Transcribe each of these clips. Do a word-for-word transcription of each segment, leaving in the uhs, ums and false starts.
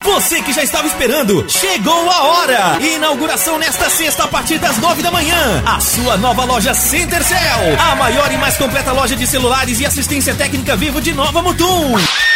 Você que já estava esperando, chegou a hora! Inauguração nesta sexta a partir das nove da manhã. A sua nova loja Centercell, a maior e mais completa loja de celulares e assistência técnica Vivo de Nova Mutum.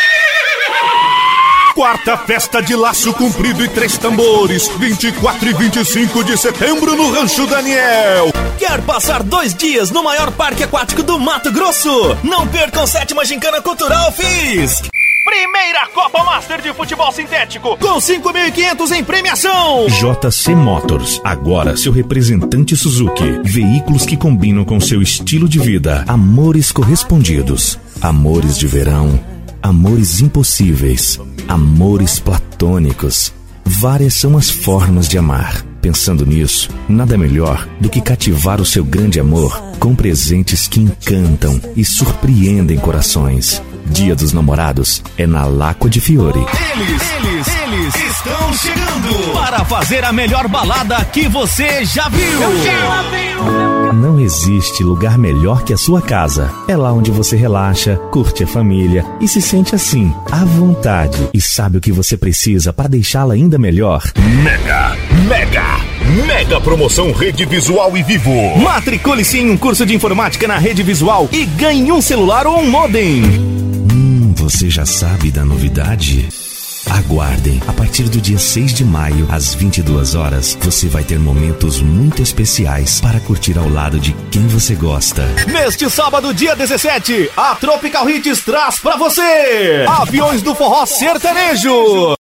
Quarta festa de laço comprido e três tambores, vinte e quatro e vinte e cinco de setembro no Rancho Daniel. Quer passar dois dias no maior parque aquático do Mato Grosso? Não percam sétima Gincana Cultural Fisk. Primeira Copa Master de Futebol Sintético, com cinco mil e quinhentos em premiação. J C Motors, agora seu representante Suzuki. Veículos que combinam com seu estilo de vida. Amores correspondidos. Amores de verão. Amores impossíveis. Amores platônicos. Várias são as formas de amar. Pensando nisso, nada melhor do que cativar o seu grande amor com presentes que encantam e surpreendem corações. Dia dos Namorados é na Lacqua di Fiori. Eles, eles, eles estão chegando para fazer a melhor balada que você já viu. Eu já vi. Não existe lugar melhor que a sua casa. É lá onde você relaxa, curte a família e se sente assim, à vontade. E sabe o que você precisa para deixá-la ainda melhor? Mega, mega, mega promoção Rede Visual e Vivo. Matricule-se em um curso de informática na Rede Visual e ganhe um celular ou um modem. Você já sabe da novidade? Aguardem, a partir do dia seis de maio, às vinte e duas horas, você vai ter momentos muito especiais para curtir ao lado de quem você gosta. Neste sábado, dia dezessete, a Tropical Hits traz pra você Aviões do Forró Sertanejo.